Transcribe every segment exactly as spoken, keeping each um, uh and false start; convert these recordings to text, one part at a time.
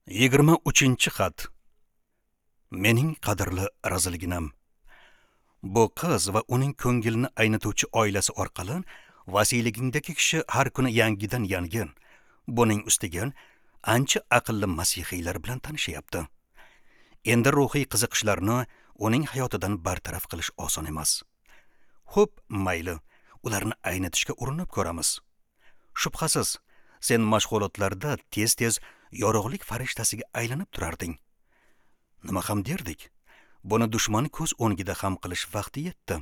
yigirma uchinchi xat. Mening qadrli razilginam. Bu qiz va uning ko'ngilni aynituvchi oilasi orqali vasiyligingdagi kishi har kuni yangidan yangin. Buning ustiga ancha aqlli masihiylar bilan tanishyapti. Endi ruhiy qiziqishlarni uning hayotidan bartaraf qilish oson emas. Xo'p, mayli, ularni aynitishga urinib ko'ramiz. Shubhasiz, sen mashg'ulotlarda tez-tez yorug'lik farishtasiga aylanib turarding. Nima ham derdik? Buni dushman ko'z o'ngida ham qilish vaqti yetdi.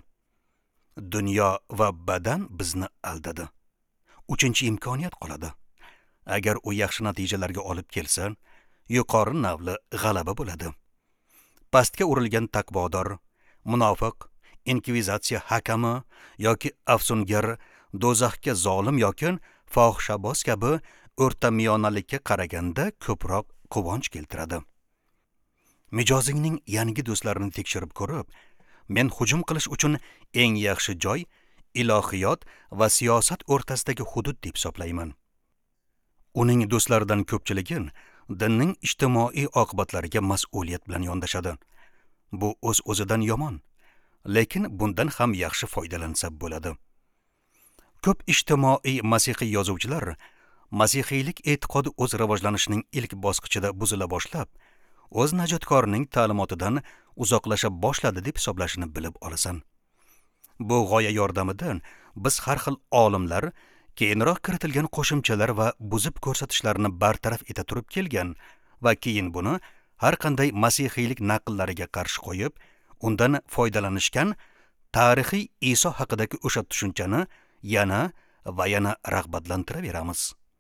Dunyo va badan bizni aldadi. Uchinchi imkoniyat qoladi. Agar u yaxshi natijalarga olib kelsa, yuqori navli g'alaba bo'ladi. Pastga urilgan taqvodor, munofiq, inkvizitsiya hakami yoki afsungar, do'zaxga zolim yoki fohishaboz kabi o'rtamiyonalikka qaraganda ko'proq quvonch keltiradi. Mijozingning yangi do'stlarini tekshirib ko'rib, men hujum qilish uchun eng yaxshi joy ilohiyot va siyosat o'rtasidagi hudud deb hisoblayman. Uning do'stlaridan ko'pchiligi dinning ijtimoiy oqibatlariga mas'uliyat bilan yondashadi. Bu o'z-o'zidan yomon, lekin bundan ham yaxshi foydalansa bo'ladi. Ko'p ijtimoiy masihiy yozuvchilar masihiylik e'tiqodi o'z rivojlanishining ilk bosqichida buzila boshlab, o'z najotkorining ta'limotidan uzoqlasha boshladi deb hisoblashini bilib olasan. Bu g'oya yordamida biz har xil olimlar keyinroq kiritilgan qo'shimchalar va buzib ko'rsatishlarni bartaraf eta turib kelgan va keyin buni har qanday masihiylik naqllariga qarshi qo'yib, undan foydalanishgan tarixiy Iso haqidagi o'sha tushunchani yana va yana rag'batlantiraveramiz.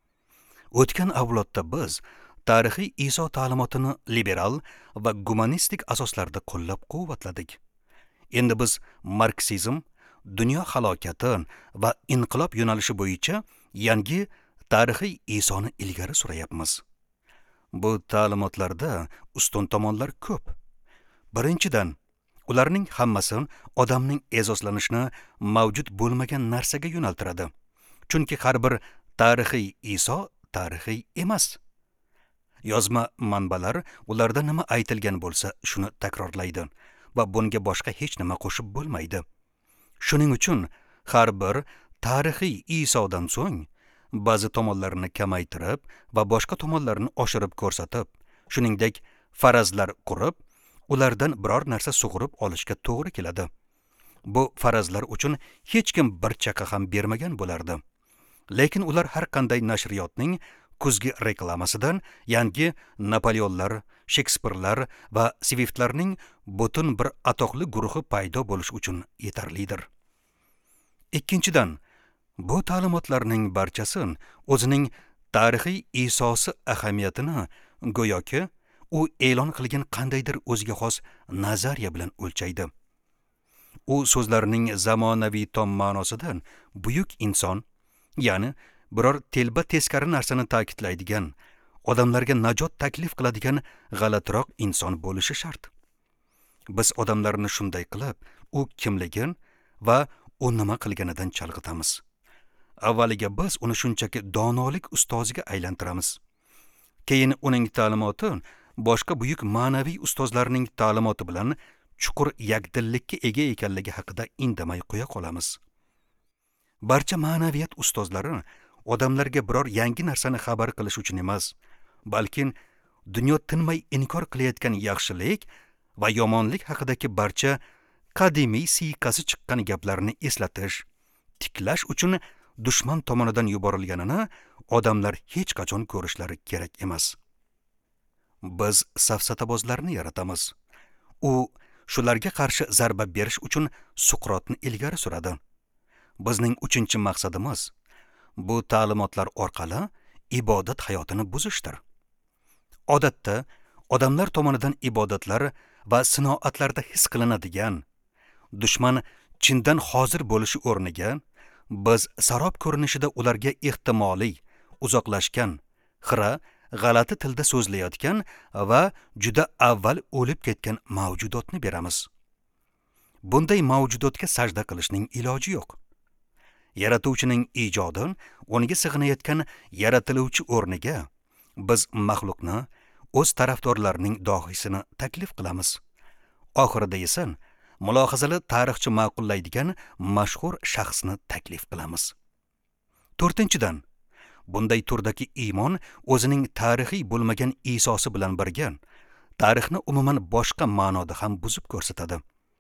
O'tgan avlodda biz tarixiy Iso ta'limotini liberal va gumanistik asoslarda qo'llab-quvvatladik. Endi biz marksizm, dunyo halokati va inqilob yo'nalishi bo'yicha yangi tarixiy Isoni ilgari surayapmiz. Bu ta'limotlarda ustun tomonlar ko'p. Birinchidan, ularning hammasi odamning e'zozlanishni mavjud bo'lmagan narsaga yo'naltiradi. Chunki har bir tarixiy Iso tarixiy emas. Yozma manbalar ularda nima aytilgan bo'lsa, shuni takrorlaydi va bunga boshqa hech nima qo'shib bo'lmaydi. Shuning uchun har bir tarixiy Isodan so'ng ba'zi tomonlarni kamaytirib va boshqa tomonlarni oshirib ko'rsatib, shuningdek farazlar qurib, ulardan biror narsa sug'urib olishga to'g'ri keladi. Bu farazlar uchun hech kim bir chaqa ham bermagan bo'lardi. Lekin ular har qanday nashriyotning kuzgi reklamasidan yangi Napoleonlar, Shekspirlar va Swiftlarning butun bir atoqli guruhi paydo bo'lish uchun yetarlidir. Ikkinchidan, bu ta'limotlarning barchasi o'zining tarixiy Isosi ahamiyatini go'yoki u e'lon qilgan qandaydir o'ziga xos nazariya bilan o'lchaydi. U so'zlarining zamonaviy tom ma'nosidan buyuk inson, ya'ni biror telba teskari narsani ta'kidlaydigan, odamlarga najot taklif qiladigan g'alatiroq inson bo'lishi shart. Biz odamlarni shunday qilib, u kimligin va u nima qilganidan chalg'itamiz. Avvaliga biz uni shunchaki donolik ustoziga aylantiramiz. Keyin uning ta'limoti boshqa buyuk ma'naviy ustozlarning ta'limoti bilan chuqur yakdillikka ega ekanligi haqida indamay qo'ya qolamiz. Barcha ma'naviyat ustozlari odamlarga biror yangi narsani xabar qilish uchun emas, balki dunyo tinmay inkor qilayotgan yaxshilik va yomonlik haqidagi barcha qadimiy siyqasi chiqqan gaplarni eslatish, tiklash uchun dushman tomonidan yuborilganini odamlar hech qachon ko'rishlari kerak emas. Biz safsatabozlarni yaratamiz. U shularga qarshi zarba berish uchun Suqrotni ilgari suradi. Bizning uchinchi maqsadimiz bu ta'limotlar orqali ibodat hayotini buzishdir. Odatda odamlar tomonidan ibodatlar va sinoatlarda his qilinadigan dushman chindan hozir bo'lishi o'rniga biz sarob ko'rinishida ularga ehtimoliy uzoqlashgan, xira, g'alati tilda so'zlayotgan va juda avval o'lib ketgan mavjudotni beramiz. Bunday mavjudotga sajda qilishning iloji yo'q. Yaratuvchining ijodi unga sig'inayotgan yaratiluvchi o'rniga biz maxluqni o'z tarafdorlarining dohiysini taklif qilamiz. Oxirida esa mulohazali tarixchi ma'qullaydigan mashhur shaxsni taklif qilamiz. To'rtinchidan, bunday turdagi iymon o'zining tarixiy bo'lmagan Isosi bilan birga tarixni umuman boshqa ma'noda ham buzib ko'rsatadi.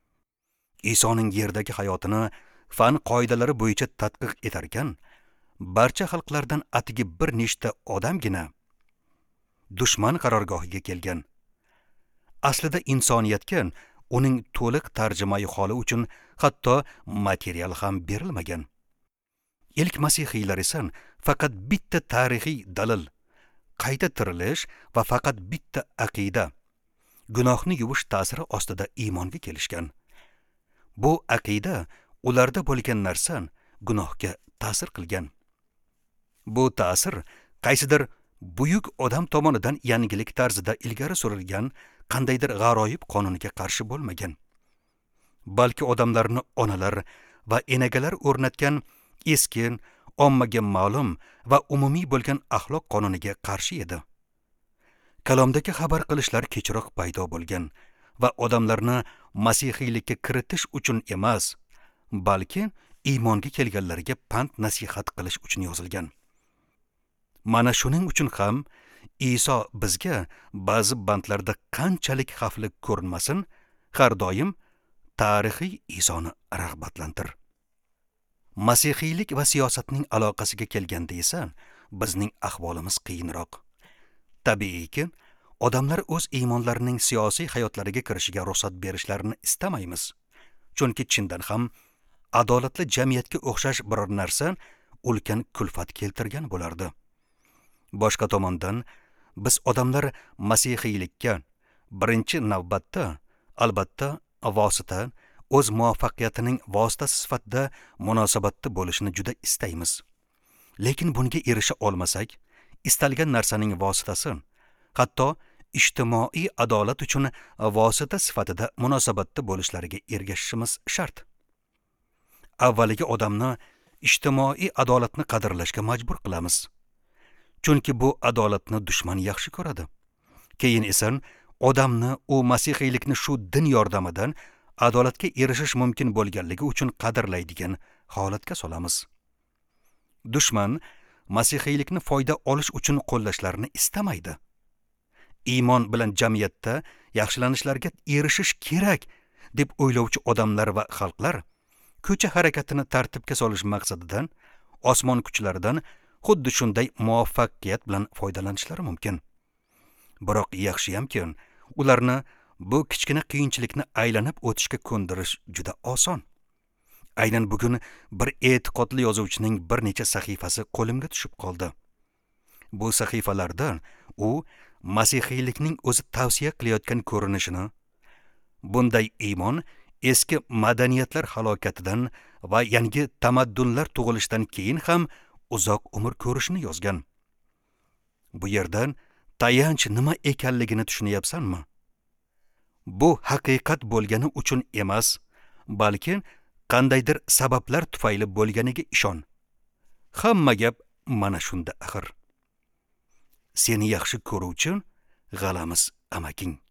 Isoning yerdagi hayotini fan qoidalari bo'yicha tadqiq etar ekan, barcha xalqlardan atigi bir nechta odamgina dushman qarorgohiga kelgan. Aslida insoniyatga uning to'liq tarjimai holi uchun hatto material ham berilmagan. Ilk masihiylar esa faqat bitta tarixiy dalil, qayta tirilish va faqat bitta aqida, gunohni yuvish ta'siri ostida iymonga kelishgan. Bu aqida ularda bo'lgan narsa gunohga ta'sir qilgan. Bu ta'sir qaysidir buyuk odam tomonidan yangilik tarzida ilgari surilgan qandaydir g'aroyib qonuniga qarshi bo'lmagan. Balki odamlarni onalar va enagalar o'rnatgan eski, ommaga ma'lum va umumiy bo'lgan axloq qonuniga qarshi edi. Kalomdagi xabar qilishlar kechroq paydo bo'lgan va odamlarni masihiylikka kiritish uchun emas, balki iymonga kelganlarga pand nasihat qilish uchun yozilgan. Mana shuning uchun ham Iso bizga ba'zi bandlarda qanchalik xavfli ko'rinmasin, har doim tarixiy Isoni rag'batlantir. Masihiylik va siyosatning aloqasiga kelganda esa bizning ahvolimiz qiyinroq. Tabiiyki, odamlar o'z iymonlarining siyosiy hayotlariga kirishiga ruxsat berishlarini istamaymiz. Chunki chindan ham adolatli jamiyatga o'xshash biror narsa ulkan kulfat keltirgan bo'lardi. Boshqa tomondan, biz odamlar masihiylikka birinchi navbatda albatta vosita, o'z muvaffaqiyatining vositasi sifatida munosabatda bo'lishini juda istaymiz. Lekin bunga erisha olmasak, istalgan narsaning vositasi, hatto ijtimoiy adolat uchun vosita sifatida munosabatda bo'lishlariga ergashishimiz shart. Avvaliga odamni ijtimoiy adolatni qadrlashga majbur qilamiz. Chunki bu adolatni dushman yaxshi ko'radi. Keyin esa odamni u masihiylikni shu din yordamidan adolatga erishish mumkin bo'lganligi uchun qadrlaydigan holatga solamiz. Dushman masihiylikni foyda olish uchun qo'llashlarini istamaydi. Iymon bilan jamiyatda yaxshilanishlarga erishish kerak deb o'ylovchi odamlar va xalqlar ko'cha harakatini tartibga solish maqsadidan osmon kuchlaridan xuddi shunday muvaffaqiyat bilan foydalanishlari mumkin. Biroq yaxshiyamki, ularni bu kichkina qiyinchilikni aylanib o'tishga ko'ndirish juda oson. Aynan bugun bir e'tiqodli yozuvchining bir necha sahifasi qo'limga tushib qoldi. Bu sahifalarda u masihiylikning o'zi tavsiya qilayotgan ko'rinishini, bunday iymon eski madaniyatlar halokatidan va yangi tamaddunlar tug'ilishidan keyin ham uzoq umr ko'rishni yozgan. Bu yerdan tayanch nima ekanligini tushunyapsanmi? Bu haqiqat bo'lgani uchun emas, balki qandaydir sabablar tufayli bo'lganiga ishon. Hamma gap mana shunda axir. Seni yaxshi ko'ruvchi g'alamiz amaking.